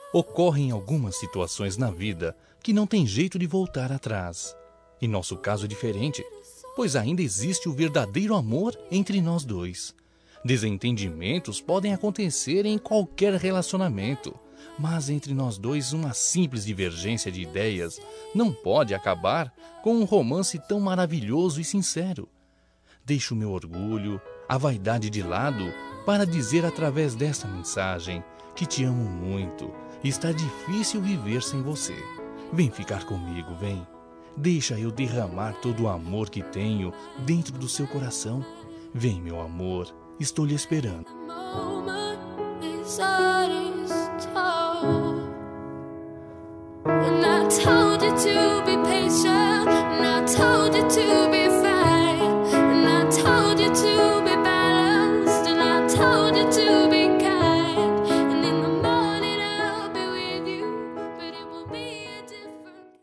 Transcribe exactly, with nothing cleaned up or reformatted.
Ocorrem algumas situações na vida que não tem jeito de voltar atrás. E nosso caso é diferente, pois ainda existe o verdadeiro amor entre nós dois. Desentendimentos podem acontecer em qualquer relacionamento, mas entre nós dois uma simples divergência de ideias não pode acabar com um romance tão maravilhoso e sincero. Deixo o meu orgulho, a vaidade de lado para dizer através desta mensagem que te amo muito e está difícil viver sem você. Vem ficar comigo, vem. Deixa eu derramar todo o amor que tenho dentro do seu coração. Vem, meu amor, estou lhe esperando. And I told you to be patient, and I told you to be